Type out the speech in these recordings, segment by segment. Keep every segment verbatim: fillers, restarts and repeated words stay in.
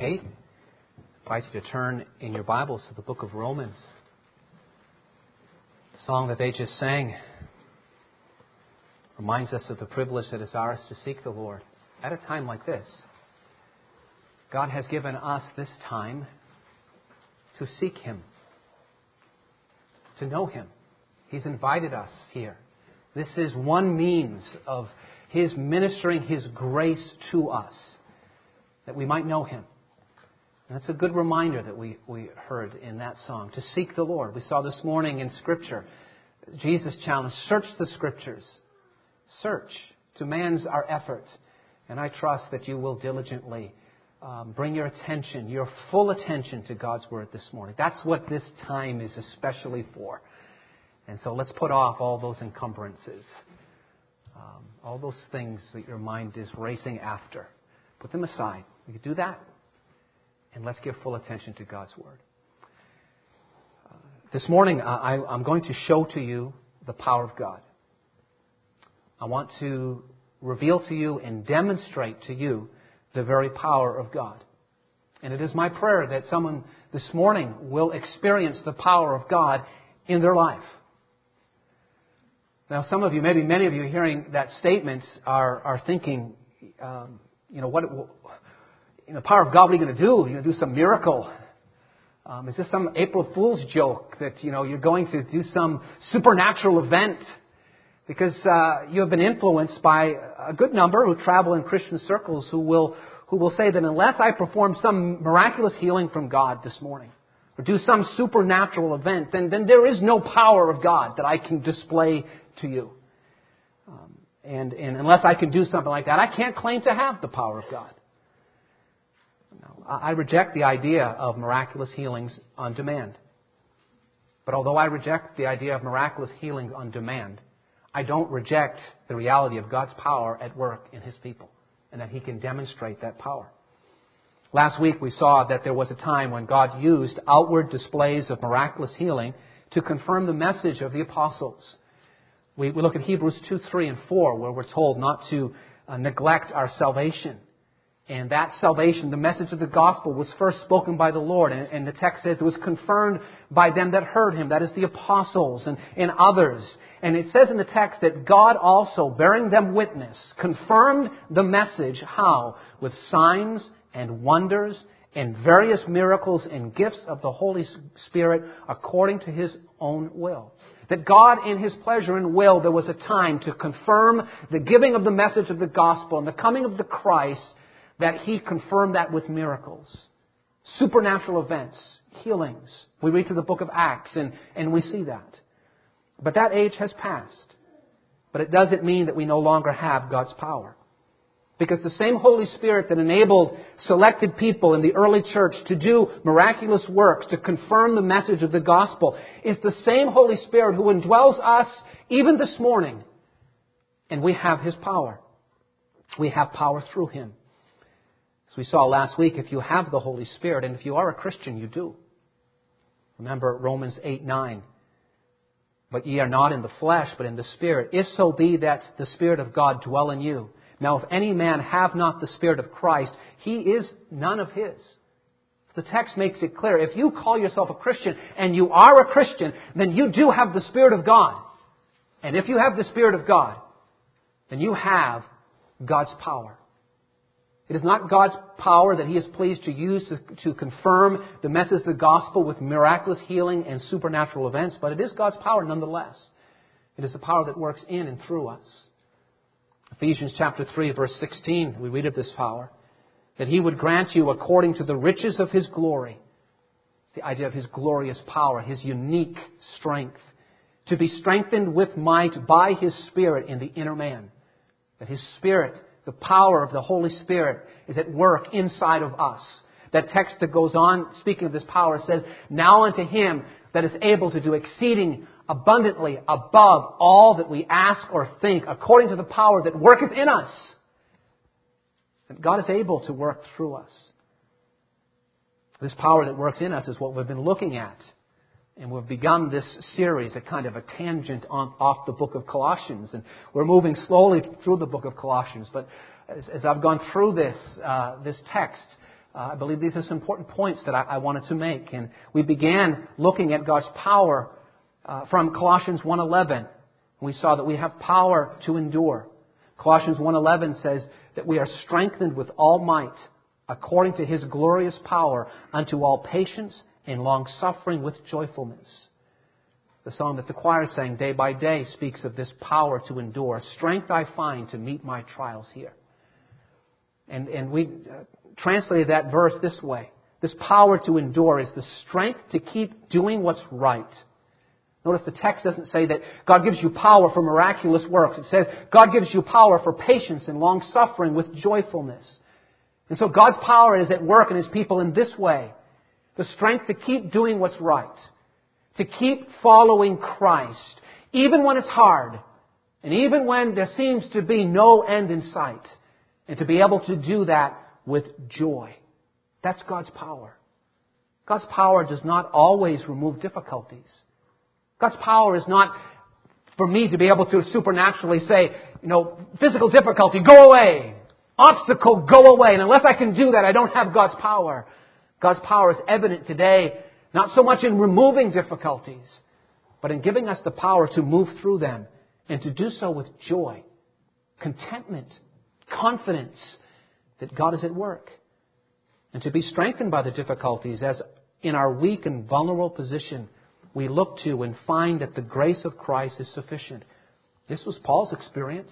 Kate, I invite you to turn in your Bibles to the book of Romans. The song that they just sang reminds us of the privilege that is ours to seek the Lord at a time like this. God has given us this time to seek Him, to know Him. He's invited us here. This is one means of His ministering His grace to us, that we might know Him. And that's a good reminder that we, we heard in that song, to seek the Lord. We saw this morning in Scripture, Jesus challenged, search the Scriptures. Search demands our effort. And I trust that you will diligently um, bring your attention, your full attention to God's Word this morning. That's what this time is especially for. And so let's put off all those encumbrances, um, all those things that your mind is racing after. Put them aside. We can do that. And let's give full attention to God's Word. Uh, this morning, I, I'm going to show to you the power of God. I want to reveal to you and demonstrate to you the very power of God. And it is my prayer that someone this morning will experience the power of God in their life. Now, some of you, maybe many of you hearing that statement are, are thinking, um, you know, what, you know, the power of God, what are you going to do? You're going to do some miracle. Um, is this some April Fool's joke that, you know, you're going to do some supernatural event? Because uh, you have been influenced by a good number who travel in Christian circles who will who will say that unless I perform some miraculous healing from God this morning, or do some supernatural event, then, then there is no power of God that I can display to you. Um, and, and unless I can do something like that, I can't claim to have the power of God. No, I reject the idea of miraculous healings on demand. But although I reject the idea of miraculous healings on demand, I don't reject the reality of God's power at work in His people, and that He can demonstrate that power. Last week we saw that there was a time when God used outward displays of miraculous healing to confirm the message of the apostles. We, we look at Hebrews two, three, and four, where we're told not to uh, neglect our salvation. And that salvation, the message of the gospel, was first spoken by the Lord. And, and the text says it was confirmed by them that heard Him. That is the apostles and, and others. And it says in the text that God also, bearing them witness, confirmed the message. How? With signs and wonders and various miracles and gifts of the Holy Spirit according to His own will. That God, in His pleasure and will, there was a time to confirm the giving of the message of the gospel and the coming of the Christ, that He confirmed that with miracles, supernatural events, healings. We read through the book of Acts and, and we see that. But that age has passed. But it doesn't mean that we no longer have God's power. Because the same Holy Spirit that enabled selected people in the early church to do miraculous works, to confirm the message of the gospel, is the same Holy Spirit who indwells us even this morning. And we have His power. We have power through Him. As we saw last week, if you have the Holy Spirit, and if you are a Christian, you do. Remember Romans eight, nine. But ye are not in the flesh, but in the Spirit, if so be that the Spirit of God dwell in you. Now, if any man have not the Spirit of Christ, he is none of His. The text makes it clear. If you call yourself a Christian, and you are a Christian, then you do have the Spirit of God. And if you have the Spirit of God, then you have God's power. It is not God's power that He is pleased to use to, to confirm the message of the gospel with miraculous healing and supernatural events, but it is God's power nonetheless. It is a power that works in and through us. Ephesians chapter three, verse sixteen, we read of this power, that He would grant you according to the riches of His glory, the idea of His glorious power, His unique strength, to be strengthened with might by His Spirit in the inner man. That His Spirit, the power of the Holy Spirit, is at work inside of us. That text that goes on, speaking of this power, says, now unto Him that is able to do exceeding abundantly above all that we ask or think, according to the power that worketh in us. That God is able to work through us. This power that works in us is what we've been looking at. And we've begun this series, a kind of a tangent on, off the book of Colossians. And we're moving slowly through the book of Colossians. But as, as I've gone through this, uh, this text, uh, I believe these are some important points that I, I wanted to make. And we began looking at God's power uh, from Colossians one eleven. We saw that we have power to endure. Colossians one eleven says that we are strengthened with all might according to His glorious power unto all patience and long-suffering with joyfulness. The song that the choir sang day by day speaks of this power to endure. Strength I find to meet my trials here. And, and we uh, translated that verse this way. This power to endure is the strength to keep doing what's right. Notice the text doesn't say that God gives you power for miraculous works. It says God gives you power for patience and long-suffering with joyfulness. And so God's power is at work in His people in this way. The strength to keep doing what's right. To keep following Christ. Even when it's hard. And even when there seems to be no end in sight. And to be able to do that with joy. That's God's power. God's power does not always remove difficulties. God's power is not for me to be able to supernaturally say, you know, physical difficulty, go away. Obstacle, go away. And unless I can do that, I don't have God's power. God's power is evident today, not so much in removing difficulties, but in giving us the power to move through them and to do so with joy, contentment, confidence that God is at work. And to be strengthened by the difficulties as in our weak and vulnerable position, we look to and find that the grace of Christ is sufficient. This was Paul's experience.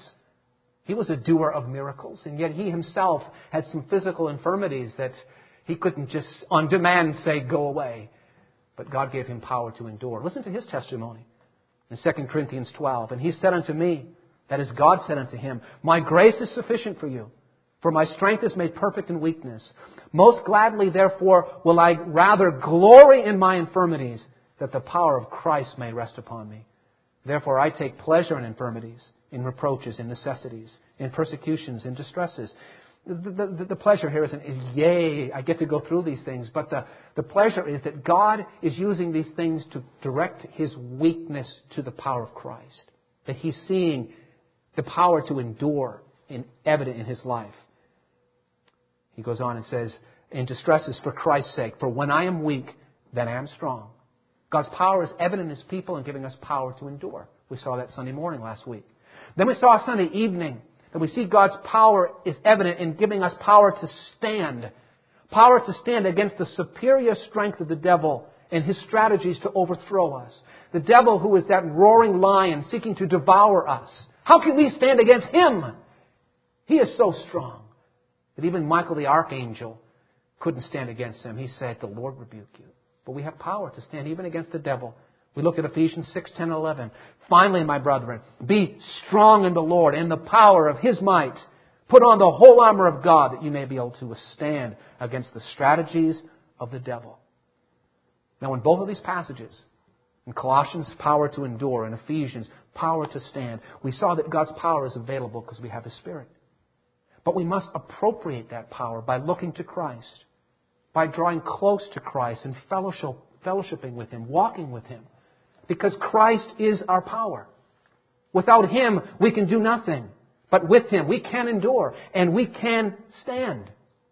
He was a doer of miracles, and yet he himself had some physical infirmities that he couldn't just on demand say, go away. But God gave him power to endure. Listen to his testimony in Second Corinthians twelve. And he said unto me, that is God said unto him, my grace is sufficient for you, for my strength is made perfect in weakness. Most gladly, therefore, will I rather glory in my infirmities, that the power of Christ may rest upon me. Therefore I take pleasure in infirmities, in reproaches, in necessities, in persecutions, in distresses. The, the, the pleasure here isn't, is yay, I get to go through these things. But the, the pleasure is that God is using these things to direct His weakness to the power of Christ. That He's seeing the power to endure in, evident in His life. He goes on and says, in distresses for Christ's sake, for when I am weak, then I am strong. God's power is evident in His people and giving us power to endure. We saw that Sunday morning last week. Then we saw Sunday evening that we see God's power is evident in giving us power to stand. Power to stand against the superior strength of the devil and his strategies to overthrow us. The devil, who is that roaring lion seeking to devour us. How can we stand against him? He is so strong that even Michael the archangel couldn't stand against him. He said, the Lord rebuke you. But we have power to stand even against the devil. We looked at Ephesians six, ten, eleven. Finally, my brethren, be strong in the Lord and the power of His might. Put on the whole armor of God that you may be able to withstand against the strategies of the devil. Now, in both of these passages, in Colossians, power to endure, and Ephesians, power to stand, we saw that God's power is available because we have His Spirit. But we must appropriate that power by looking to Christ, by drawing close to Christ and fellowship, fellowshipping with Him, walking with Him. Because Christ is our power. Without Him, we can do nothing. But with Him, we can endure and we can stand.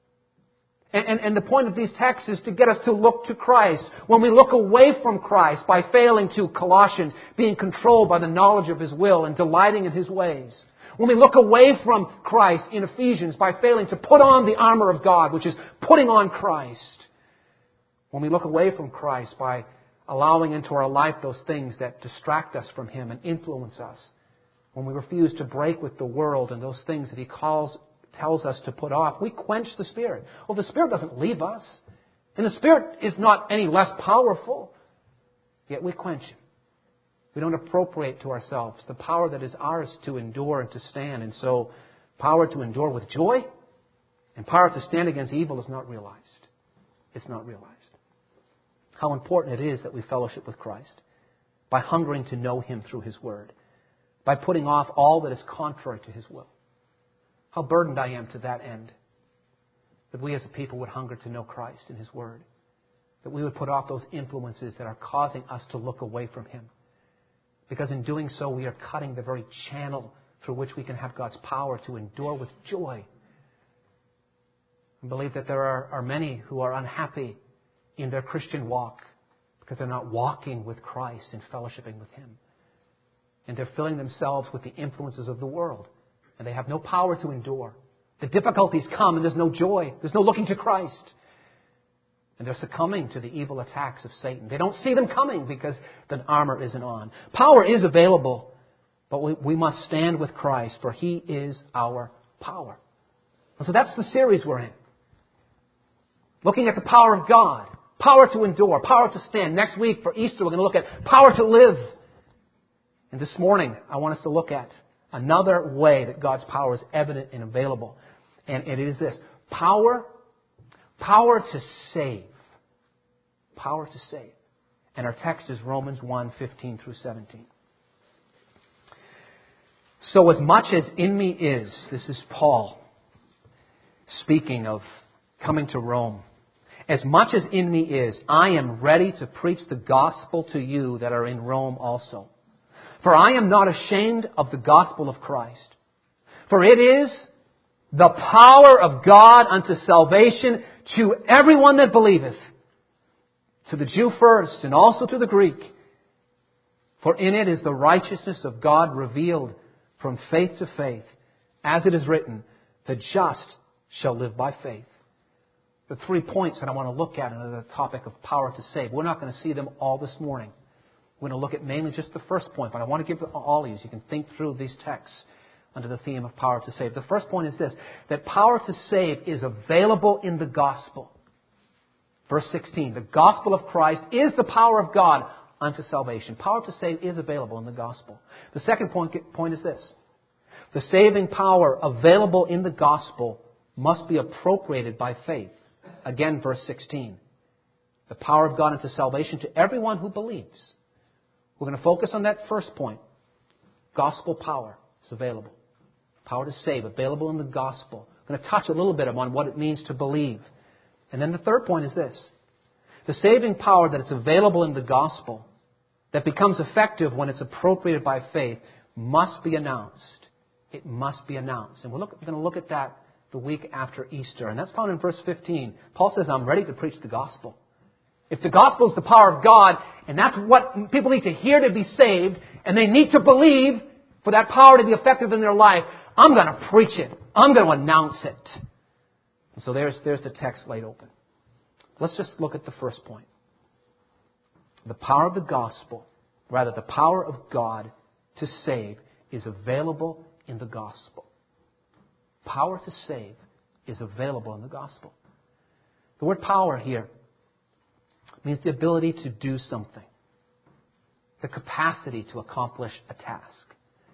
And, and, and the point of these texts is to get us to look to Christ. When we look away from Christ by failing to, Colossians, being controlled by the knowledge of His will and delighting in His ways. When we look away from Christ in Ephesians by failing to put on the armor of God, which is putting on Christ. When we look away from Christ by allowing into our life those things that distract us from Him and influence us. When we refuse to break with the world and those things that He calls, tells us to put off, we quench the Spirit. Well, the Spirit doesn't leave us. And the Spirit is not any less powerful. Yet we quench Him. We don't appropriate to ourselves the power that is ours to endure and to stand. And so power to endure with joy and power to stand against evil is not realized. It's not realized. How important it is that we fellowship with Christ by hungering to know Him through His Word, by putting off all that is contrary to His will. How burdened I am to that end, that we as a people would hunger to know Christ and His Word, that we would put off those influences that are causing us to look away from Him. Because in doing so, we are cutting the very channel through which we can have God's power to endure with joy. I believe that there are, are many who are unhappy in their Christian walk because they're not walking with Christ and fellowshipping with Him. And they're filling themselves with the influences of the world. And they have no power to endure. The difficulties come and there's no joy. There's no looking to Christ. And they're succumbing to the evil attacks of Satan. They don't see them coming because the armor isn't on. Power is available, but we, we must stand with Christ, for He is our power. And so that's the series we're in. Looking at the power of God. Power to endure. Power to stand. Next week for Easter we're going to look at power to live. And this morning I want us to look at another way that God's power is evident and available. And it is this. Power, power to save. Power to save. And our text is Romans one, fifteen through seventeen. So as much as in me is, this is Paul speaking of coming to Rome. As much as in me is, I am ready to preach the gospel to you that are in Rome also. For I am not ashamed of the gospel of Christ. For it is the power of God unto salvation to everyone that believeth. To the Jew first and also to the Greek. For in it is the righteousness of God revealed from faith to faith. As it is written, the just shall live by faith. The three points that I want to look at under the topic of power to save. We're not going to see them all this morning. We're going to look at mainly just the first point, but I want to give all of you, so you can think through these texts under the theme of power to save. The first point is this, that power to save is available in the gospel. Verse sixteen, the gospel of Christ is the power of God unto salvation. Power to save is available in the gospel. The second point, point is this, the saving power available in the gospel must be appropriated by faith. Again, verse sixteen. The power of God unto salvation to everyone who believes. We're going to focus on that first point. Gospel power is available. Power to save, available in the gospel. I'm going to touch a little bit on what it means to believe. And then the third point is this. The saving power that is available in the gospel, that becomes effective when it's appropriated by faith, must be announced. It must be announced. And we're, look, we're going to look at that the week after Easter. And that's found in verse fifteen. Paul says, I'm ready to preach the gospel. If the gospel is the power of God, and that's what people need to hear to be saved, and they need to believe for that power to be effective in their life, I'm going to preach it. I'm going to announce it. And so there's, there's the text laid open. Let's just look at the first point. The power of the gospel, rather the power of God to save, is available in the gospel. Power to save is available in the gospel. The word power here means the ability to do something. The capacity to accomplish a task.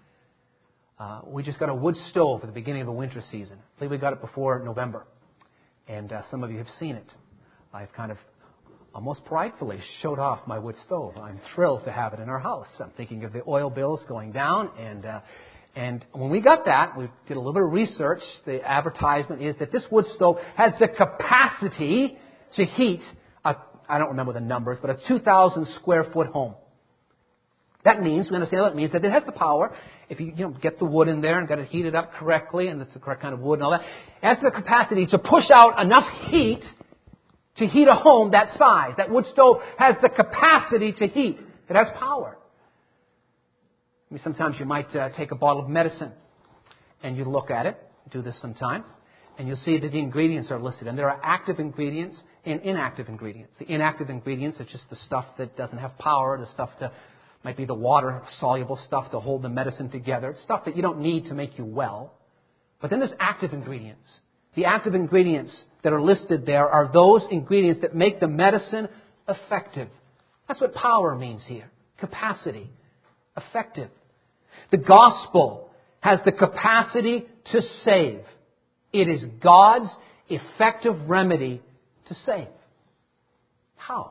Uh, we just got a wood stove at the beginning of the winter season. I believe we got it before November. And uh, some of you have seen it. I've kind of almost pridefully showed off my wood stove. I'm thrilled to have it in our house. I'm thinking of the oil bills going down. And uh, and when we got that, we did a little bit of research. The advertisement is that this wood stove has the capacity to heat a, I don't remember the numbers, but a two thousand square foot home. That means, we understand what it means, that it has the power, if you, you know, get the wood in there and got it heated up correctly, and it's the correct kind of wood and all that, it has the capacity to push out enough heat to heat a home that size. That wood stove has the capacity to heat. It has power. I mean, sometimes you might uh, take a bottle of medicine and you look at it, do this sometime, and you'll see that the ingredients are listed. And there are active ingredients and inactive ingredients. The inactive ingredients are just the stuff that doesn't have power, the stuff that might be the water-soluble stuff to hold the medicine together. It's stuff that you don't need to make you well. But then there's active ingredients. The active ingredients that are listed there are those ingredients that make the medicine effective. That's what power means here. Capacity. Effective. The gospel has the capacity to save. It is God's effective remedy to save. How?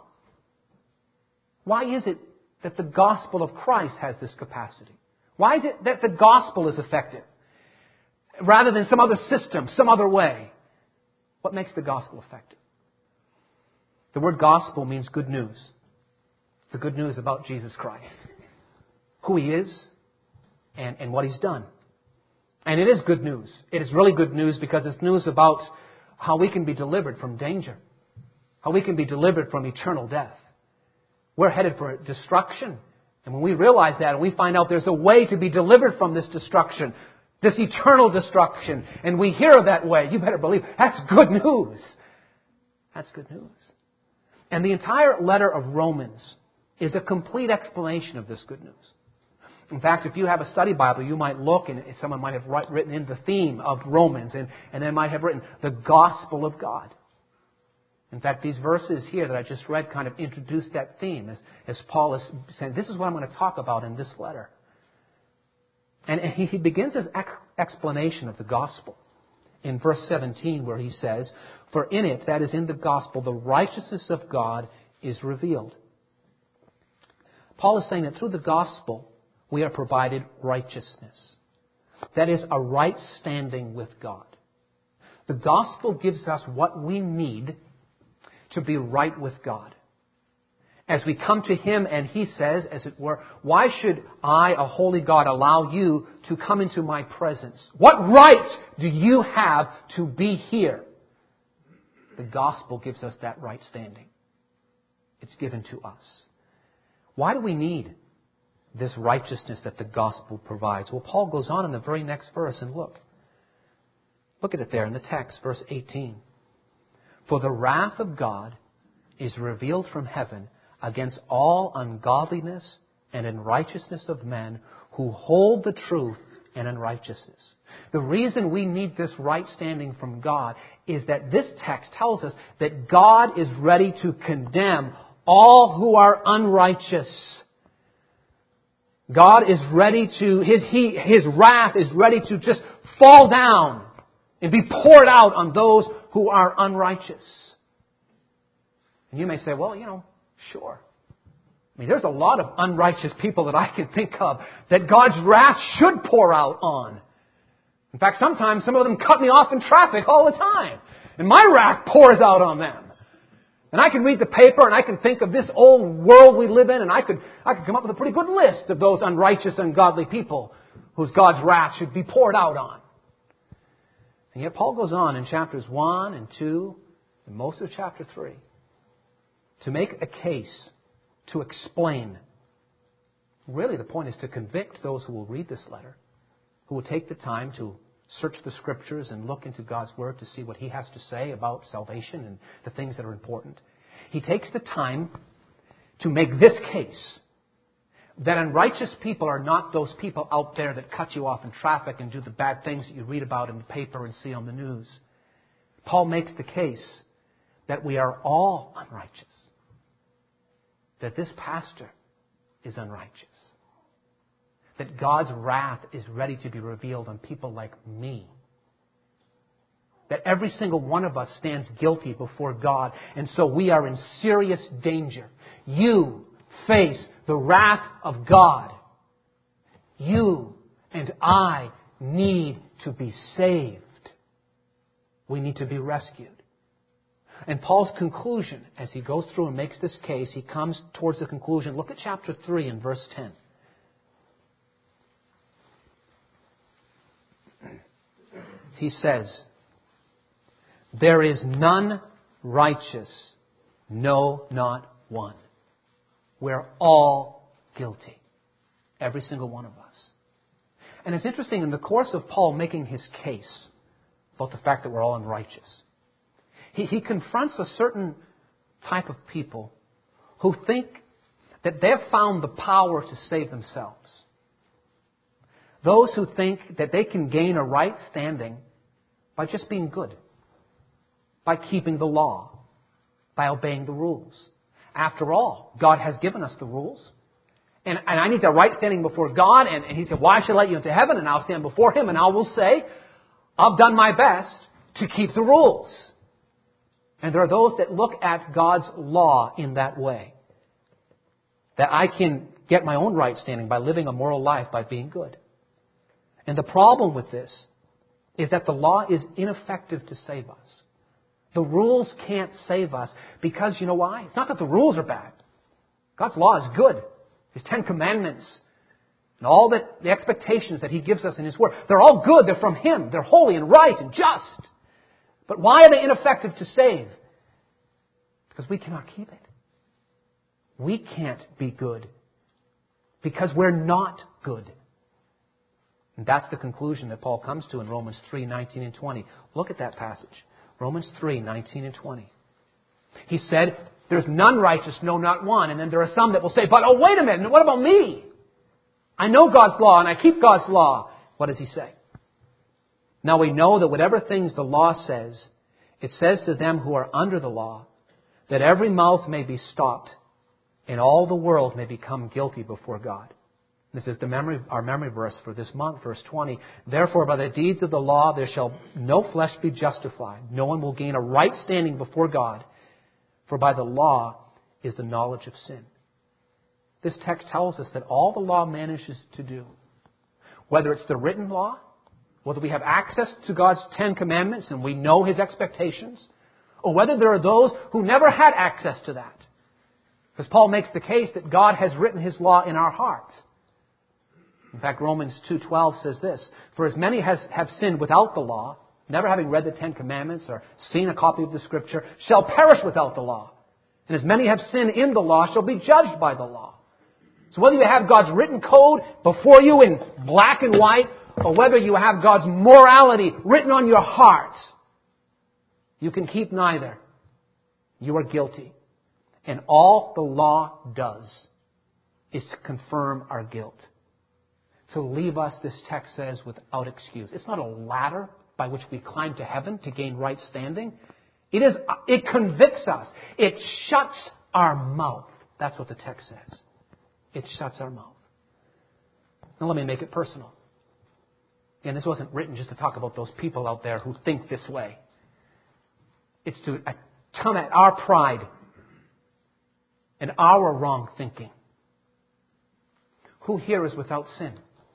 Why is it that the gospel of Christ has this capacity? Why is it that the gospel is effective rather than some other system, some other way? What makes the gospel effective? The word gospel means good news. It's the good news about Jesus Christ. Who He is and, and what He's done. And it is good news. It is really good news because it's news about how we can be delivered from danger, how we can be delivered from eternal death. We're headed for destruction. And when we realize that and we find out there's a way to be delivered from this destruction, this eternal destruction, and we hear of that way, you better believe that's good news. That's good news. And the entire letter of Romans is a complete explanation of this good news. In fact, if you have a study Bible, you might look and someone might have written in the theme of Romans and, and then might have written the gospel of God. In fact, these verses here that I just read kind of introduce that theme as, as Paul is saying, this is what I'm going to talk about in this letter. And, and he, he begins his ex- explanation of the gospel in verse seventeen where he says, for in it, that is in the gospel, the righteousness of God is revealed. Paul is saying that through the gospel, we are provided righteousness. That is a right standing with God. The gospel gives us what we need to be right with God. As we come to Him and He says, as it were, why should I, a holy God, allow you to come into my presence? What right do you have to be here? The gospel gives us that right standing. It's given to us. Why do we need this righteousness that the gospel provides? Well, Paul goes on in the very next verse and look. Look at it there in the text, verse eighteen. For the wrath of God is revealed from heaven against all ungodliness and unrighteousness of men who hold the truth in unrighteousness. The reason we need this right standing from God is that this text tells us that God is ready to condemn all who are unrighteous. God is ready to, his, he, his wrath is ready to just fall down and be poured out on those who are unrighteous. And you may say, well, you know, sure. I mean, there's a lot of unrighteous people that I can think of that God's wrath should pour out on. In fact, sometimes some of them cut me off in traffic all the time. And my wrath pours out on them. And I can read the paper and I can think of this old world we live in and I could, I could come up with a pretty good list of those unrighteous, ungodly people whose God's wrath should be poured out on. And yet Paul goes on in chapters one and two and most of chapter three to make a case, to explain. Really the point is to convict those who will read this letter, who will take the time to search the Scriptures and look into God's Word to see what He has to say about salvation and the things that are important. He takes the time to make this case that unrighteous people are not those people out there that cut you off in traffic and do the bad things that you read about in the paper and see on the news. Paul makes the case that we are all unrighteous. That this pastor is unrighteous. That God's wrath is ready to be revealed on people like me. That every single one of us stands guilty before God. And so we are in serious danger. You face the wrath of God. You and I need to be saved. We need to be rescued. And Paul's conclusion, as he goes through and makes this case, he comes towards the conclusion. Look at chapter three and verse ten. He says, there is none righteous, no, not one. We're all guilty. Every single one of us. And it's interesting, in the course of Paul making his case about the fact that we're all unrighteous, he, he confronts a certain type of people who think that they've found the power to save themselves. Those who think that they can gain a right standing by just being good, by keeping the law, by obeying the rules. After all, God has given us the rules. And, and I need that right standing before God. And, and He said, why should I let you into heaven? And I'll stand before Him and I will say, I've done my best to keep the rules. And there are those that look at God's law in that way. That I can get my own right standing by living a moral life, by being good. And the problem with this is that the law is ineffective to save us. The rules can't save us because, you know why? It's not that the rules are bad. God's law is good. His Ten Commandments and all that the expectations that He gives us in His Word, they're all good. They're from Him. They're holy and right and just. But why are they ineffective to save? Because we cannot keep it. We can't be good because we're not good. And that's the conclusion that Paul comes to in Romans three, nineteen and twenty. Look at that passage. Romans three, nineteen and twenty. He said, there's none righteous, no, not one. And then there are some that will say, but oh, wait a minute, what about me? I know God's law and I keep God's law. What does he say? Now we know that whatever things the law says, it says to them who are under the law, that every mouth may be stopped and all the world may become guilty before God. This is the memory, our memory verse for this month, verse twenty. Therefore, by the deeds of the law, there shall no flesh be justified. No one will gain a right standing before God. For by the law is the knowledge of sin. This text tells us that all the law manages to do, whether it's the written law, whether we have access to God's Ten Commandments and we know His expectations, or whether there are those who never had access to that. Because Paul makes the case that God has written His law in our hearts. In fact, Romans two twelve says this, for as many has, have sinned without the law, never having read the Ten Commandments or seen a copy of the Scripture, shall perish without the law. And as many have sinned in the law shall be judged by the law. So whether you have God's written code before you in black and white, or whether you have God's morality written on your heart, you can keep neither. You are guilty. And all the law does is to confirm our guilt. To leave us, this text says, without excuse. It's not a ladder by which we climb to heaven to gain right standing. It is, it convicts us. It shuts our mouth. That's what the text says. It shuts our mouth. Now let me make it personal. And this wasn't written just to talk about those people out there who think this way. It's to come at our pride and our wrong thinking. Who here is without sin?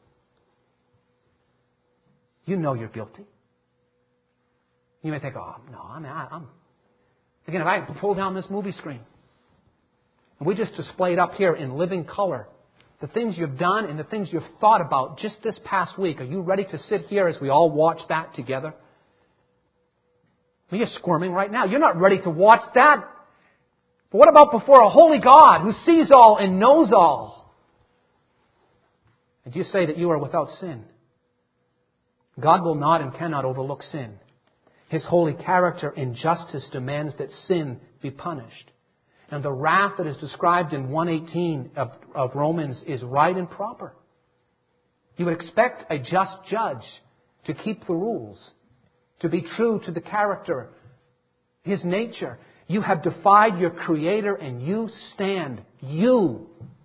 You know you're guilty. You may think, oh, no, I mean, I, I'm... Again, if I pull down this movie screen, and we just display it up here in living color, the things you've done and the things you've thought about just this past week, are you ready to sit here as we all watch that together? Well, you're squirming right now. You're not ready to watch that. But what about before a holy God who sees all and knows all? And you say that you are without sin? God will not and cannot overlook sin. His holy character and justice demands that sin be punished. And the wrath that is described in one eighteen of, of Romans is right and proper. You would expect a just judge to keep the rules, to be true to the character, His nature. You have defied your Creator and you stand, you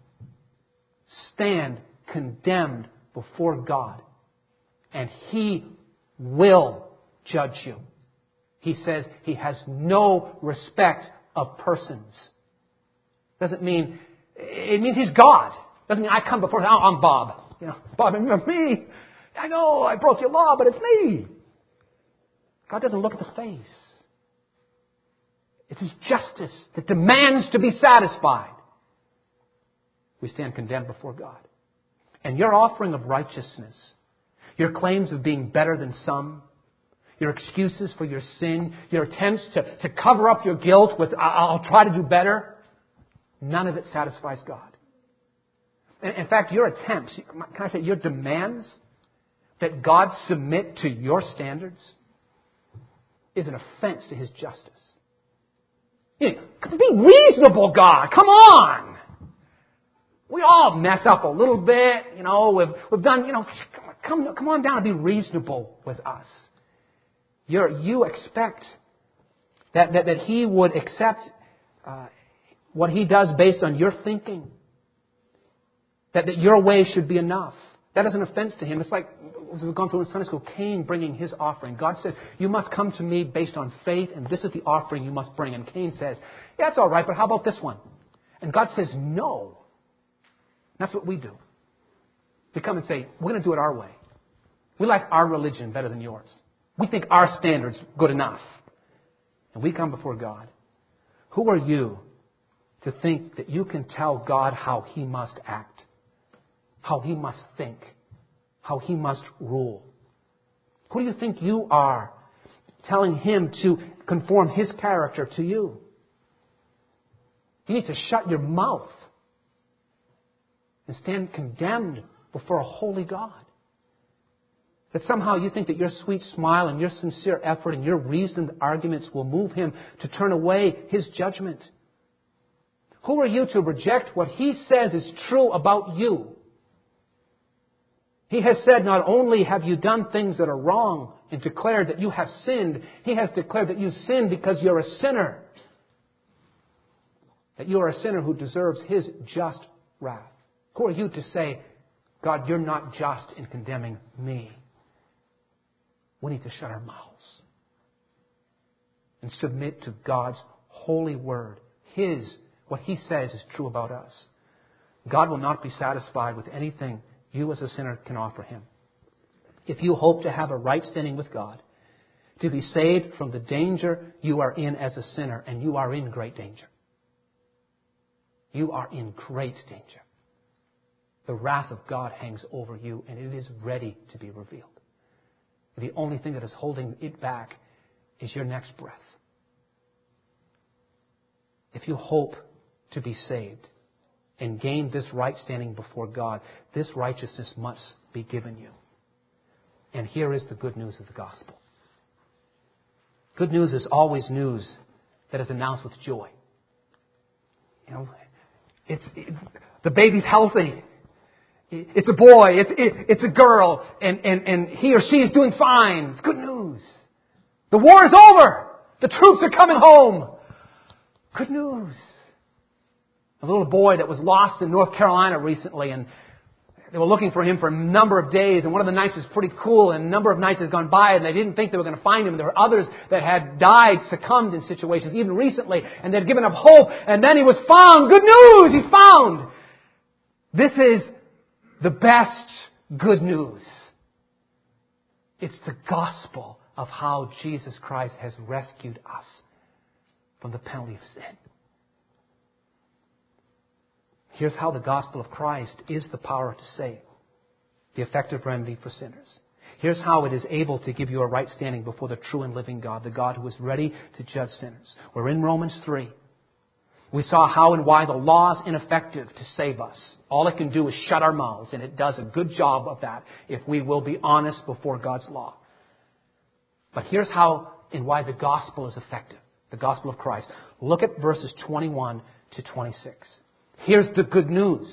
stand condemned before God. And He will judge you. He says He has no respect of persons. Doesn't mean, it means He's God. Doesn't mean I come before Him, oh, I'm Bob. You know, Bob, remember me? I know I broke your law, but it's me. God doesn't look at the face. It's His justice that demands to be satisfied. We stand condemned before God. And your offering of righteousness, your claims of being better than some, your excuses for your sin, your attempts to, to cover up your guilt with, I'll try to do better, none of it satisfies God. In fact, your attempts, can I say, your demands that God submit to your standards is an offense to His justice. You know, be reasonable, God. Come on. We all mess up a little bit. You know, we've, we've done, you know, come, come on down and be reasonable with us. You're, you expect that, that, that He would accept uh, what He does based on your thinking. That, that your way should be enough. That is an offense to Him. It's like, as we've gone through in Sunday school, Cain bringing his offering. God says, you must come to me based on faith, and this is the offering you must bring. And Cain says, yeah, it's all right, but how about this one? And God says, no. That's what we do. We come and say, we're going to do it our way. We like our religion better than yours. We think our standard's good enough. And we come before God. Who are you to think that you can tell God how He must act, how He must think, how He must rule? Who do you think you are telling Him to conform His character to you. You need to shut your mouth and stand condemned before a holy God. That somehow you think that your sweet smile and your sincere effort and your reasoned arguments will move Him to turn away His judgment. Who are you to reject what He says is true about you? He has said, not only have you done things that are wrong and declared that you have sinned, He has declared that you sinned because you're a sinner. That you are a sinner who deserves His just wrath. Who are you to say, God, you're not just in condemning me? We need to shut our mouths and submit to God's holy word. His, what He says is true about us. God will not be satisfied with anything you as a sinner can offer Him. If you hope to have a right standing with God, to be saved from the danger you are in as a sinner, and you are in great danger. You are in great danger. The wrath of God hangs over you, and it is ready to be revealed. The only thing that is holding it back is your next breath. If you hope to be saved and gain this right standing before God, this righteousness must be given you. And here is the good news of the gospel. Good news is always news that is announced with joy. You know, it's it, the baby's healthy. It's a boy. It's it, it's a girl, and, and and he or she is doing fine. It's good news. The war is over. The troops are coming home. Good news. A little boy that was lost in North Carolina recently, and they were looking for him for a number of days, and one of the nights was pretty cool, and a number of nights had gone by, and they didn't think they were going to find him. There were others that had died, succumbed in situations, even recently, and they'd given up hope, and then he was found. Good news! He's found! This is the best good news. It's the gospel of how Jesus Christ has rescued us from the penalty of sin. Here's how the gospel of Christ is the power to save, the effective remedy for sinners. Here's how it is able to give you a right standing before the true and living God, the God who is ready to judge sinners. We're in Romans three. We saw how and why the law is ineffective to save us. All it can do is shut our mouths, and it does a good job of that if we will be honest before God's law. But here's how and why the gospel is effective, the gospel of Christ. Look at verses twenty-one to twenty-six. Here's the good news.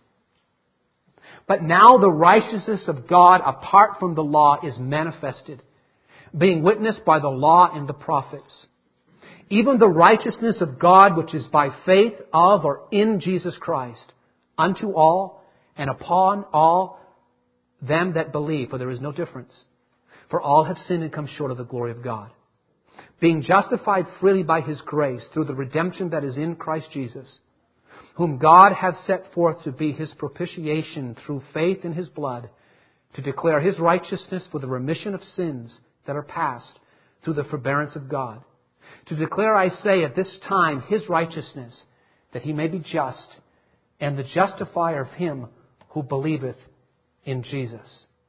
But now the righteousness of God apart from the law is manifested, being witnessed by the law and the prophets. Even the righteousness of God which is by faith of or in Jesus Christ, unto all and upon all them that believe, for there is no difference. For all have sinned and come short of the glory of God. Being justified freely by His grace through the redemption that is in Christ Jesus, whom God hath set forth to be His propitiation through faith in His blood, to declare His righteousness for the remission of sins that are past through the forbearance of God. To declare, I say, at this time His righteousness, that He may be just, and the justifier of him who believeth in Jesus.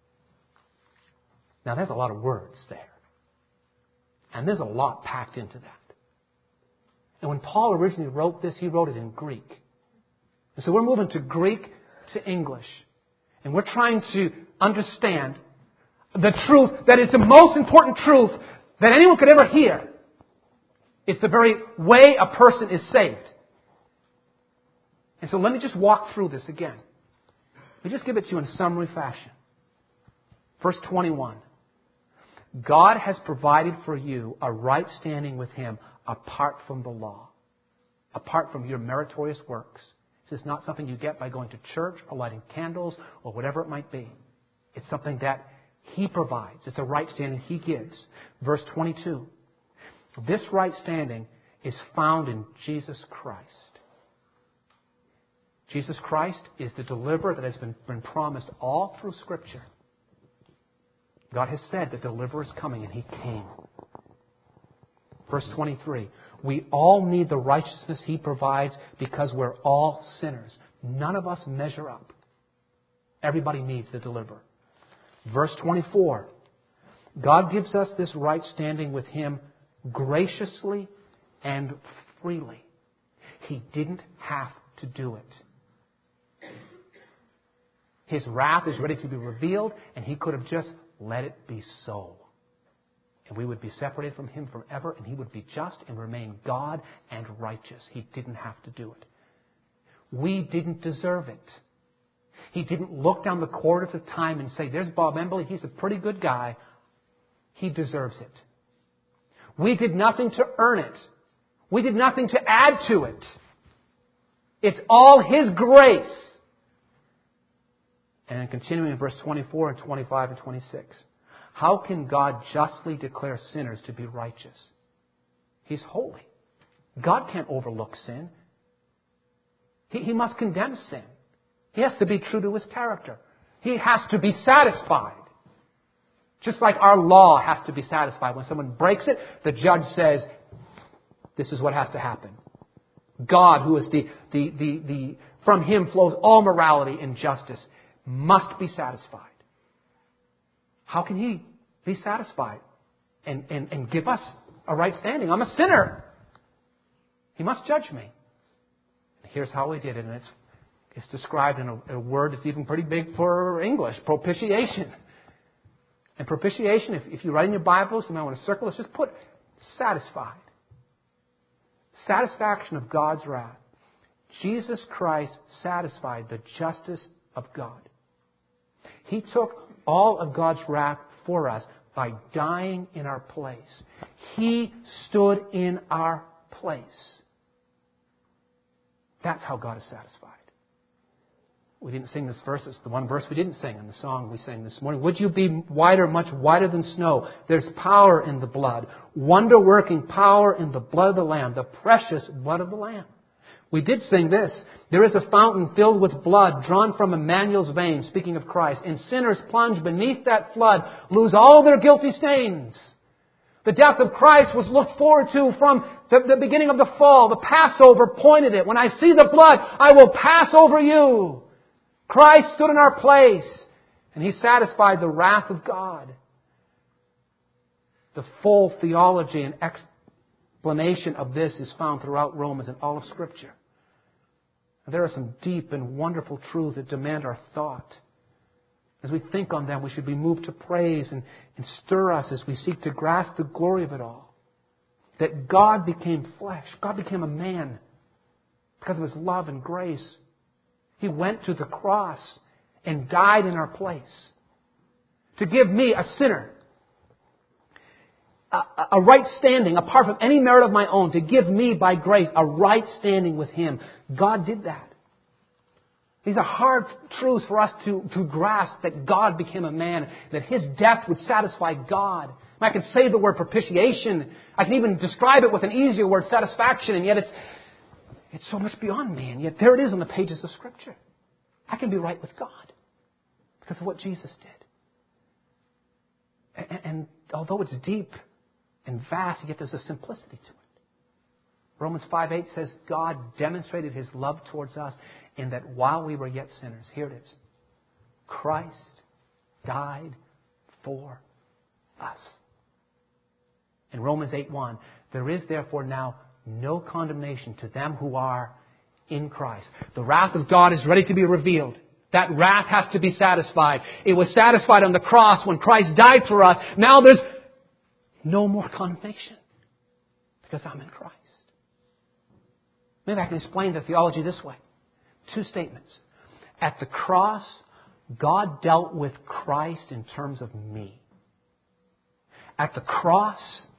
Now there's a lot of words there. And there's a lot packed into that. And when Paul originally wrote this, he wrote it in Greek. And so we're moving to Greek to English. And we're trying to understand the truth that is the most important truth that anyone could ever hear. It's the very way a person is saved. And so let me just walk through this again. Let me just give it to you in summary fashion. Verse twenty-one. God has provided for you a right standing with Him apart from the law. Apart from your meritorious works. This is not something you get by going to church or lighting candles or whatever it might be. It's something that He provides. It's a right standing He gives. Verse twenty-two. This right standing is found in Jesus Christ. Jesus Christ is the deliverer that has been, been promised all through Scripture. God has said the deliverer is coming, and He came. Verse twenty-three. We all need the righteousness He provides because we're all sinners. None of us measure up. Everybody needs the deliverer. Verse twenty-four. God gives us this right standing with Him graciously and freely. He didn't have to do it. His wrath is ready to be revealed, and He could have just let it be so. And we would be separated from Him forever, and He would be just and remain God and righteous. He didn't have to do it. We didn't deserve it. He didn't look down the corridors of time and say, there's Bob Embley, he's a pretty good guy. He deserves it. We did nothing to earn it. We did nothing to add to it. It's all His grace. And then continuing in verse twenty-four and twenty-five and twenty-six. How can God justly declare sinners to be righteous? He's holy. God can't overlook sin. He, he must condemn sin. He has to be true to His character. He has to be satisfied. Just like our law has to be satisfied. When someone breaks it, the judge says, this is what has to happen. God, who is the, the, the, the, from Him flows all morality and justice, must be satisfied. How can He be satisfied and, and, and give us a right standing? I'm a sinner. He must judge me. And here's how He did it. And it's, it's described in a, a word that's even pretty big for English, propitiation. And propitiation, if, if you write in your Bibles, you might want to circle this, just put satisfied. Satisfaction of God's wrath. Jesus Christ satisfied the justice of God. He took all of God's wrath for us by dying in our place. He stood in our place. That's how God is satisfied. We didn't sing this verse. It's the one verse we didn't sing in the song we sang this morning. Would you be whiter, much whiter than snow? There's power in the blood. Wonder-working power in the blood of the Lamb. The precious blood of the Lamb. We did sing this. There is a fountain filled with blood drawn from Emmanuel's veins, speaking of Christ. And sinners plunge beneath that flood, lose all their guilty stains. The death of Christ was looked forward to from the, the beginning of the fall. The Passover pointed it. When I see the blood, I will pass over you. Christ stood in our place, and He satisfied the wrath of God. The full theology and explanation of this is found throughout Romans and all of Scripture. And there are some deep and wonderful truths that demand our thought. As we think on them, we should be moved to praise and, and stir us as we seek to grasp the glory of it all. That God became flesh. God became a man because of His love and grace. He went to the cross and died in our place to give me, a sinner, a, a right standing apart from any merit of my own, to give me by grace a right standing with Him. God did that. These are hard truths for us to, to grasp, that God became a man, that His death would satisfy God. I can say the word propitiation. I can even describe it with an easier word, satisfaction, and yet it's It's so much beyond me, and yet there it is on the pages of Scripture. I can be right with God because of what Jesus did. And, and although it's deep and vast, yet there's a simplicity to it. Romans five eight says, God demonstrated His love towards us in that while we were yet sinners, here it is, Christ died for us. In Romans eight one, there is therefore now no condemnation to them who are in Christ. The wrath of God is ready to be revealed. That wrath has to be satisfied. It was satisfied on the cross when Christ died for us. Now there's no more condemnation because I'm in Christ. Maybe I can explain the theology this way. Two statements. At the cross, God dealt with Christ in terms of me. At the cross,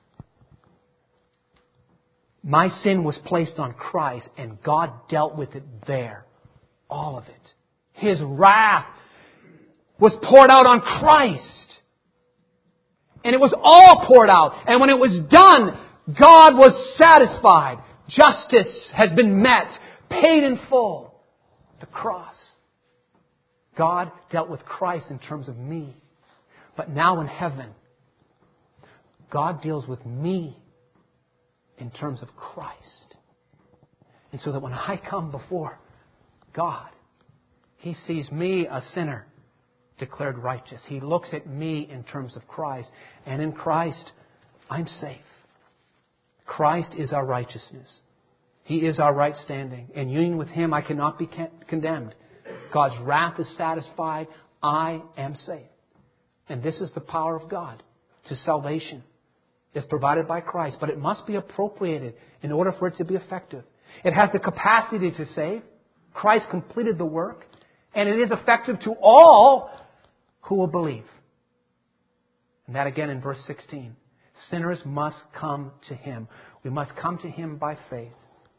my sin was placed on Christ, and God dealt with it there. All of it. His wrath was poured out on Christ. And it was all poured out. And when it was done, God was satisfied. Justice has been met. Paid in full. The cross. God dealt with Christ in terms of me. But now in heaven, God deals with me in terms of Christ. And so that when I come before God, He sees me, a sinner, declared righteous. He looks at me in terms of Christ. And in Christ, I'm safe. Christ is our righteousness. He is our right standing. In union with Him, I cannot be condemned. God's wrath is satisfied. I am safe. And this is the power of God to salvation. It's provided by Christ, but it must be appropriated in order for it to be effective. It has the capacity to save. Christ completed the work, and it is effective to all who will believe. And that again in verse sixteen. Sinners must come to Him. We must come to Him by faith.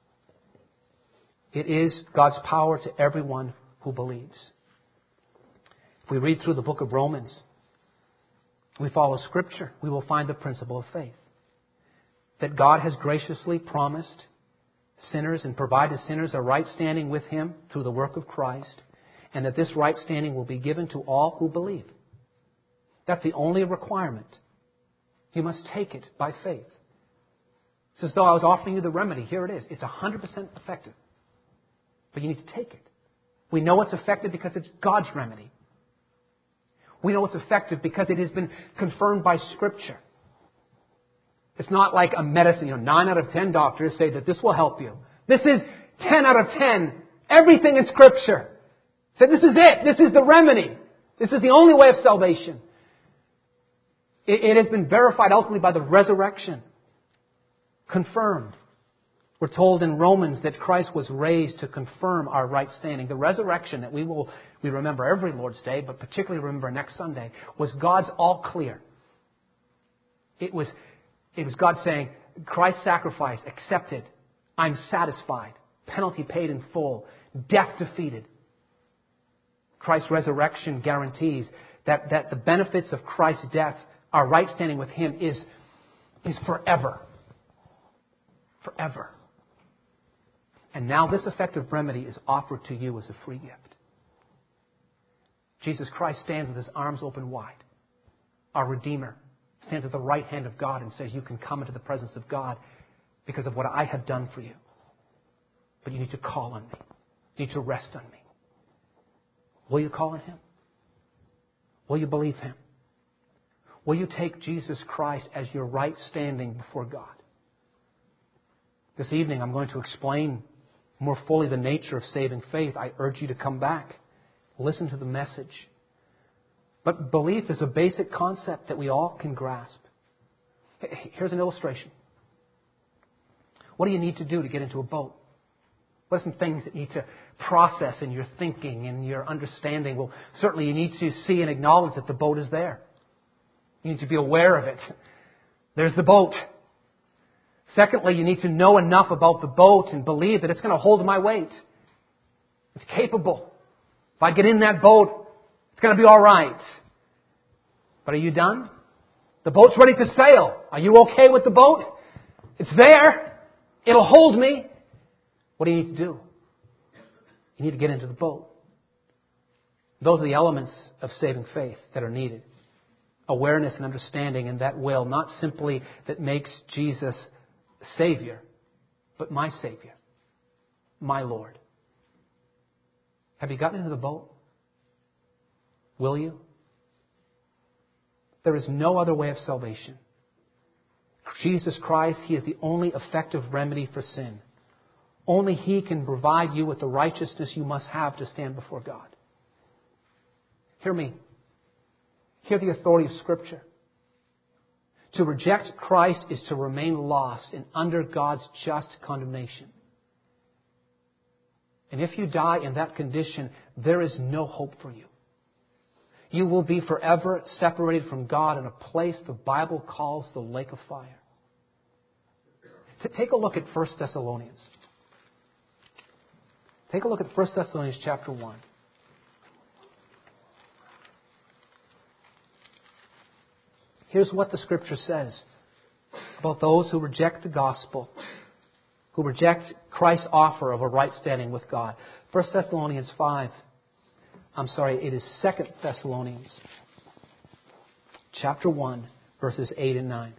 It is God's power to everyone who believes. If we read through the book of Romans, we follow Scripture, we will find the principle of faith. That God has graciously promised sinners and provided sinners a right standing with Him through the work of Christ, and that this right standing will be given to all who believe. That's the only requirement. You must take it by faith. It's as though I was offering you the remedy. Here it is. It's one hundred percent effective. But you need to take it. We know it's effective because it's God's remedy. We know it's effective because it has been confirmed by Scripture. It's not like a medicine. You know, nine out of ten doctors say that this will help you. This is ten out of ten. Everything in Scripture said this is it. This is the remedy. This is the only way of salvation. It, it has been verified ultimately by the resurrection. Confirmed. We're told in Romans that Christ was raised to confirm our right standing. The resurrection that we will we remember every Lord's Day, but particularly remember next Sunday, was God's all clear. It was, it was God saying, Christ's sacrifice accepted. I'm satisfied. Penalty paid in full. Death defeated. Christ's resurrection guarantees that, that the benefits of Christ's death, our right standing with Him, is, is forever. Forever. And now this effective remedy is offered to you as a free gift. Jesus Christ stands with His arms open wide. Our Redeemer stands at the right hand of God and says, you can come into the presence of God because of what I have done for you. But you need to call on me. You need to rest on me. Will you call on Him? Will you believe Him? Will you take Jesus Christ as your right standing before God? This evening I'm going to explain more fully the nature of saving faith. I urge you to come back. Listen to the message. But belief is a basic concept that we all can grasp. Here's an illustration. What do you need to do to get into a boat? What are some things that you need to process in your thinking and your understanding? Well, certainly you need to see and acknowledge that the boat is there. You need to be aware of it. There's the boat. Secondly, you need to know enough about the boat and believe that it's going to hold my weight. It's capable. If I get in that boat, it's going to be all right. But are you done? The boat's ready to sail. Are you okay with the boat? It's there. It'll hold me. What do you need to do? You need to get into the boat. Those are the elements of saving faith that are needed. Awareness and understanding, and that will, not simply that makes Jesus Savior, but my Savior, my Lord. Have you gotten into the boat? Will you? There is no other way of salvation. Jesus Christ, He is the only effective remedy for sin. Only He can provide you with the righteousness you must have to stand before God. Hear me. Hear the authority of Scripture. To reject Christ is to remain lost and under God's just condemnation. And if you die in that condition, there is no hope for you. You will be forever separated from God in a place the Bible calls the lake of fire. Take a look at First Thessalonians. Take a look at First Thessalonians chapter one. Here's what the Scripture says about those who reject the gospel, who reject Christ's offer of a right standing with God. First Thessalonians five. I'm sorry, it is Second Thessalonians chapter one, verses eight and nine.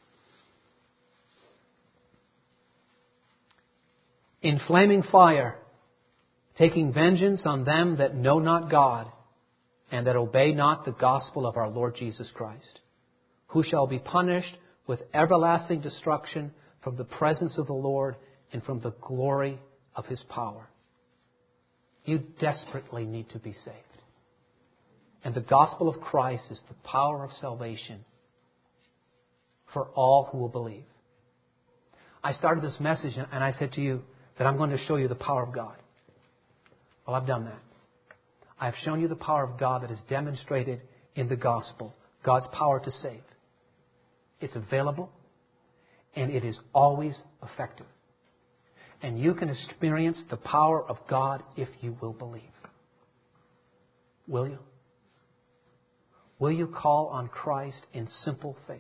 In flaming fire, taking vengeance on them that know not God, and that obey not the gospel of our Lord Jesus Christ, who shall be punished with everlasting destruction from the presence of the Lord and from the glory of His power. You desperately need to be saved. And the gospel of Christ is the power of salvation for all who will believe. I started this message and I said to you that I'm going to show you the power of God. Well, I've done that. I've shown you the power of God that is demonstrated in the gospel. God's power to save. It's available and it is always effective. And you can experience the power of God if you will believe. Will you? Will you call on Christ in simple faith?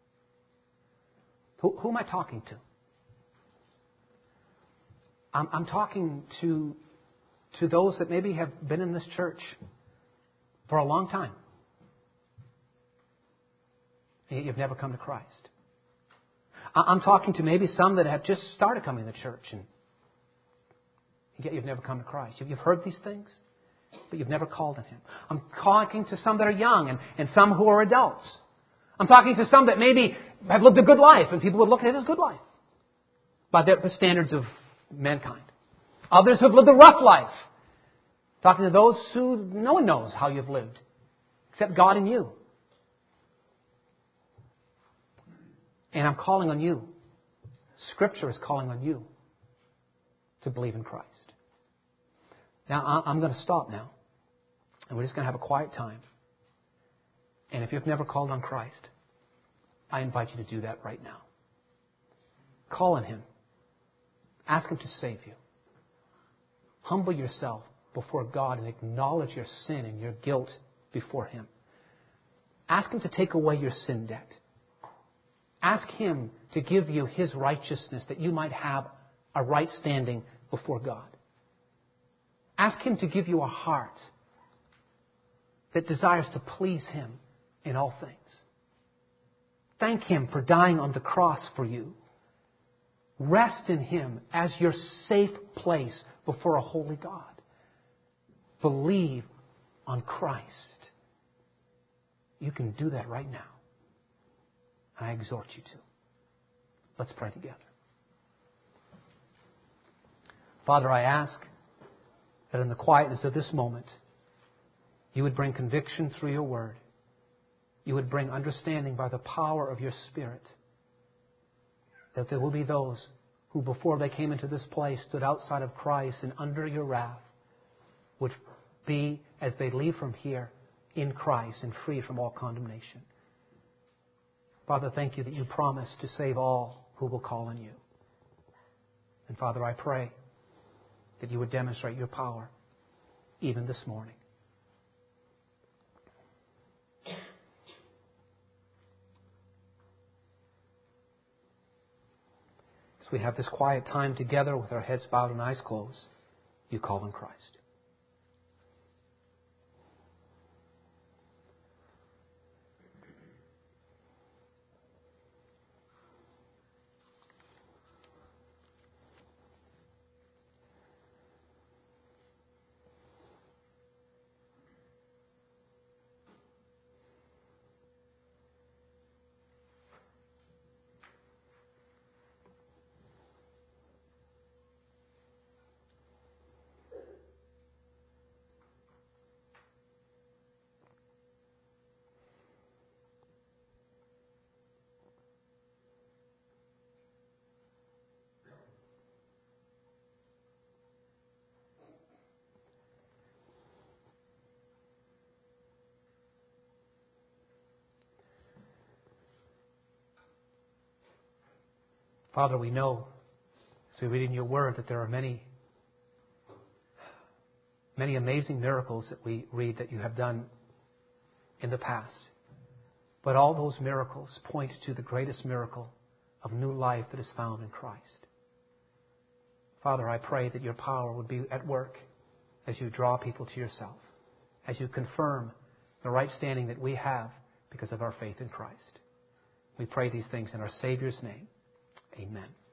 Who, who am I talking to? I'm, I'm talking to, to those that maybe have been in this church for a long time. And yet you've never come to Christ. I'm talking to maybe some that have just started coming to church and yet you've never come to Christ. You've heard these things, but you've never called on Him. I'm talking to some that are young and, and some who are adults. I'm talking to some that maybe have lived a good life and people would look at it as good life by the, the standards of mankind. Others who have lived a rough life. Talking to those who no one knows how you've lived except God and you. And I'm calling on you. Scripture is calling on you to believe in Christ. Now, I'm going to stop now. And we're just going to have a quiet time. And if you've never called on Christ, I invite you to do that right now. Call on Him. Ask Him to save you. Humble yourself before God and acknowledge your sin and your guilt before Him. Ask Him to take away your sin debt. Ask Him to give you His righteousness that you might have a right standing before God. Ask Him to give you a heart that desires to please Him in all things. Thank Him for dying on the cross for you. Rest in Him as your safe place before a holy God. Believe on Christ. You can do that right now. I exhort you to. Let's pray together. Father, I ask that in the quietness of this moment, you would bring conviction through your word. You would bring understanding by the power of your Spirit. That there will be those who before they came into this place stood outside of Christ and under your wrath would be, as they leave from here, in Christ and free from all condemnation. Father, thank you that you promise to save all who will call on you. And Father, I pray that you would demonstrate your power even this morning. As we have this quiet time together with our heads bowed and eyes closed, you call on Christ. Father, we know, as we read in your word, that there are many, many amazing miracles that we read that you have done in the past. But all those miracles point to the greatest miracle of new life that is found in Christ. Father, I pray that your power would be at work as you draw people to yourself, as you confirm the right standing that we have because of our faith in Christ. We pray these things in our Savior's name. Amen.